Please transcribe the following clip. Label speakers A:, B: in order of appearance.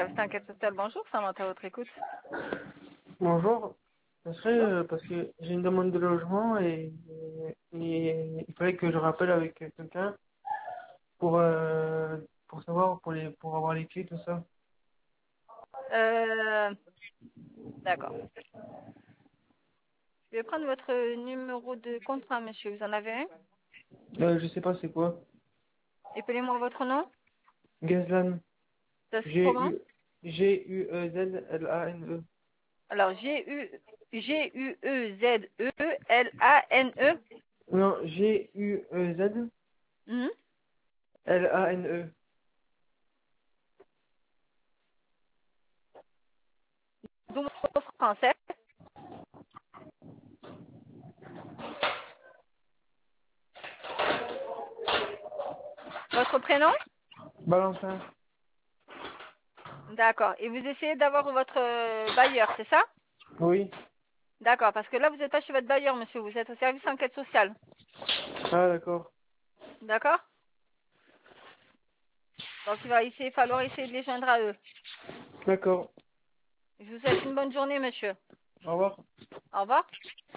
A: service d'enquête sociale, bonjour, ça à votre écoute.
B: Bonjour, ce serait
A: Bonjour.
B: parce que j'ai une demande de logement et il fallait que je rappelle avec quelqu'un pour savoir, pour avoir les clés, tout ça.
A: Euh, d'accord. Je vais prendre votre numéro de contrat, monsieur. Vous en avez un?
B: Je sais pas c'est quoi.
A: Appelez-moi votre nom.
B: Gazlan,
A: Ça s'écrit comment?
B: G-U, G-U-E-Z-L-A-N-E.
A: Alors, G-U-E-Z-E-L-A-N-E.
B: Non, G-U-E-Z-L-A-N-E.
A: Mhm. Vous mot français. Votre prénom?
B: Valentin.
A: D'accord. Et vous essayez d'avoir votre bailleur, c'est ça?
B: Oui.
A: D'accord, parce que là, vous n'êtes pas chez votre bailleur, monsieur. Vous êtes au service enquête sociale.
B: Ah, d'accord.
A: D'accord? Donc, falloir essayer de les joindre à eux.
B: D'accord.
A: Je vous souhaite une bonne journée, monsieur.
B: Au revoir.
A: Au revoir.